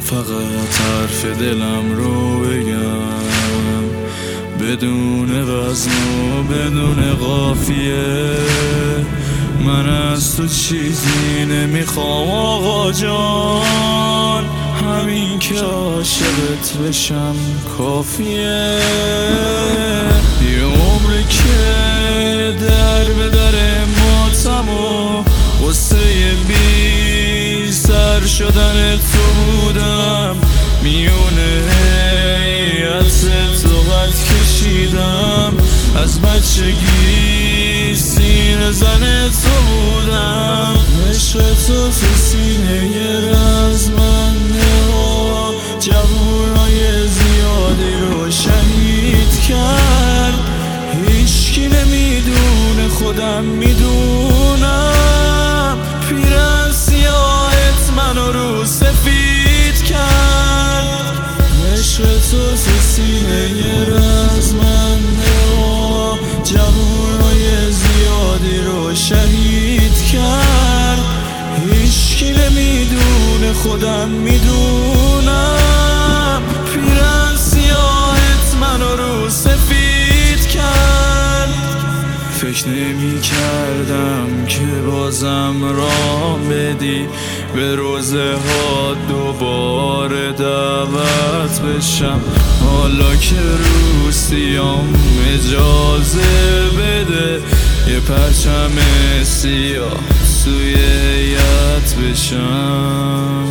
فقط حرف دلم رو بگم، بدون وزن و بدون قافیه. من از تو چیزی نمیخوام آقا جان، همین که عاشقت بشم کافیه. یه عمره که در به در ماتم و غصه بی سر شدن تو بودم، میونه هیئت تو قد کشیدم، از بچگی سینه زن تو بودم. عشق تو سینه رزمنده و جوونای زیادی رو شهید کرد. هیچکی نمیدونه خودم میدونم، پیر سیاهت منو رو سفید کرد. عشق تو سینه رزمنده و جوونای زیادی رو شهید کرد. هیچکی نمیدونه خودم میدونم، پیر سیاهت منو رو سفید کرد. فکر نمی کردم که بازم راه بدی به روزه ها دوباره دعوت بشم. حالا که روسیام اجازه بده یه پرچم سیاه توی هیئت بشم.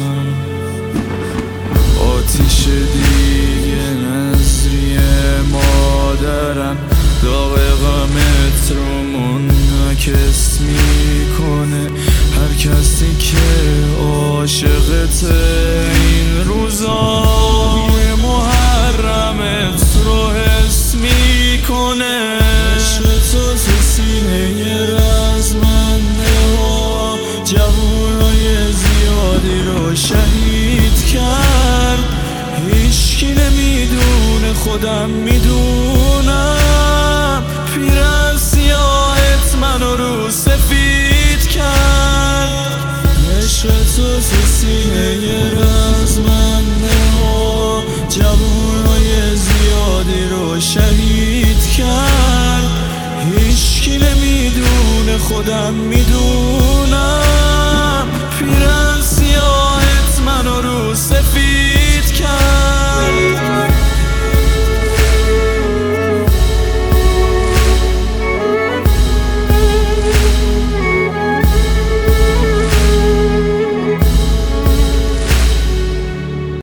آتیش دیگه نظری مادرم، داغ غمت رو منعکس میکنه. هر کسی که عاشقت این روزای محرمت رو حس میکنه. عشق تو سینه رزمنده و جوونای زیادی رو شهید کرد. هیچکی نمیدونه خودم میدونم، پیر سیاهت منو رو سفید کرد. عشق تو سینه